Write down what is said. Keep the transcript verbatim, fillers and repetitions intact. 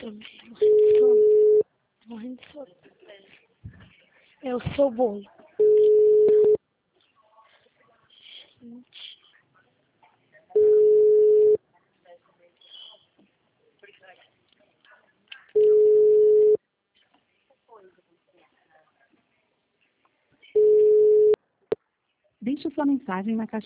também, morrendo de sono. Morrendo de sono. É o seu bolo. Gente. Deixe sua mensagem na caixa